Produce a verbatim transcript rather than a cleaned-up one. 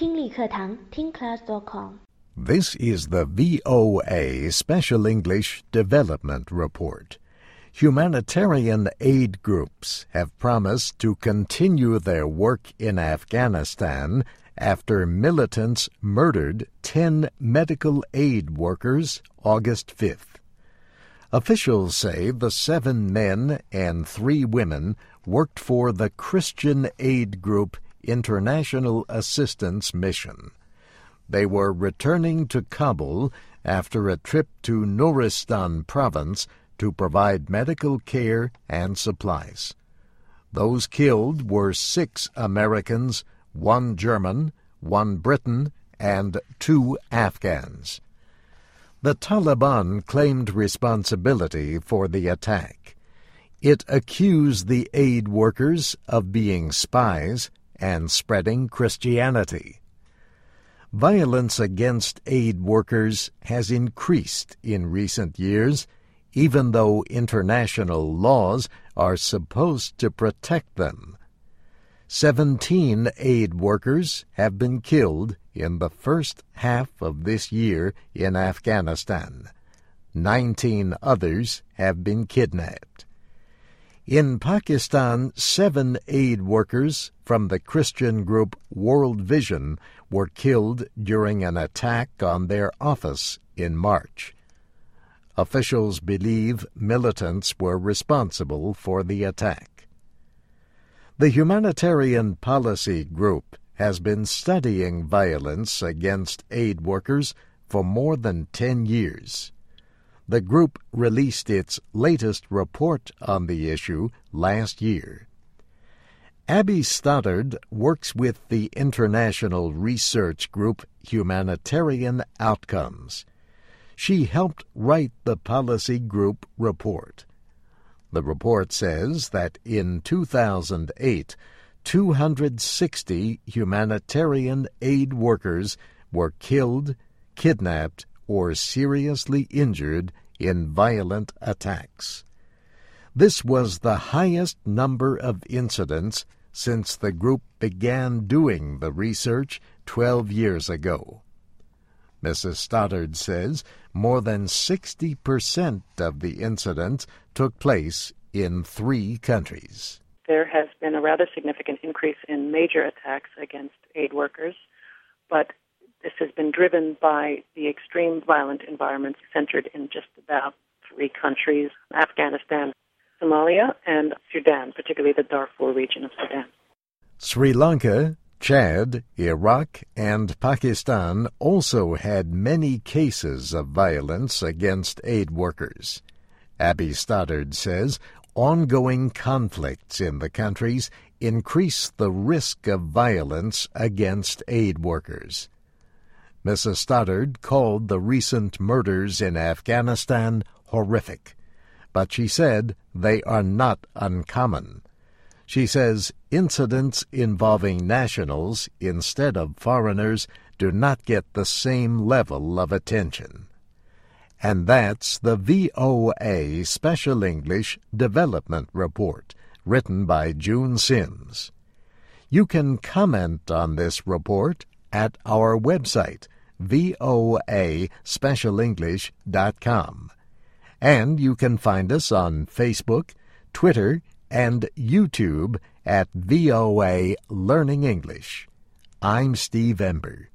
听力课堂听 class dot com. This is the V O A Special English Development Report. Humanitarian aid groups have promised to continue their work in Afghanistan after militants murdered ten medical aid workers August fifth. Officials say the seven men and three women worked for the Christian aid group International Assistance Mission. They were returning to Kabul after a trip to Nuristan province to provide medical care and supplies. Those killed were six Americans, one German, one Briton, and two Afghans. The Taliban claimed responsibility for the attack. It accused the aid workers of being spies and spreading Christianity. Violence against aid workers has increased in recent years, even though international laws are supposed to protect them. Seventeen aid workers have been killed in the first half of this year in Afghanistan. Nineteen others have been kidnapped. In Pakistan, seven aid workers from the Christian group World Vision were killed during an attack on their office in March. Officials believe militants were responsible for the attack. The Humanitarian Policy Group has been studying violence against aid workers for more than ten years. The group released its latest report on the issue last year. Abby Stoddard works with the international research group Humanitarian Outcomes. She helped write the policy group report. The report says that in two thousand eight, two hundred sixty humanitarian aid workers were killed, kidnapped, or seriously injured in violent attacks. This was the highest number of incidents since the group began doing the research twelve years ago. Missus Stoddard says more than sixty percent of the incidents took place in three countries. There has been a rather significant increase in major attacks against aid workers, but this has been driven by the extreme violent environments centered in just about three countries: Afghanistan, Somalia, and Sudan, particularly the Darfur region of Sudan. Sri Lanka, Chad, Iraq, and Pakistan also had many cases of violence against aid workers. Abby Stoddard says ongoing conflicts in the countries increase the risk of violence against aid workers. Missus Stoddard called the recent murders in Afghanistan horrific, but she said they are not uncommon. She says incidents involving nationals instead of foreigners do not get the same level of attention. And that's the V O A Special English Development Report, written by June Sims. You can comment on this report at our website, V O A special english dot com. And you can find us on Facebook, Twitter, and YouTube at V O A Learning English. I'm Steve Ember.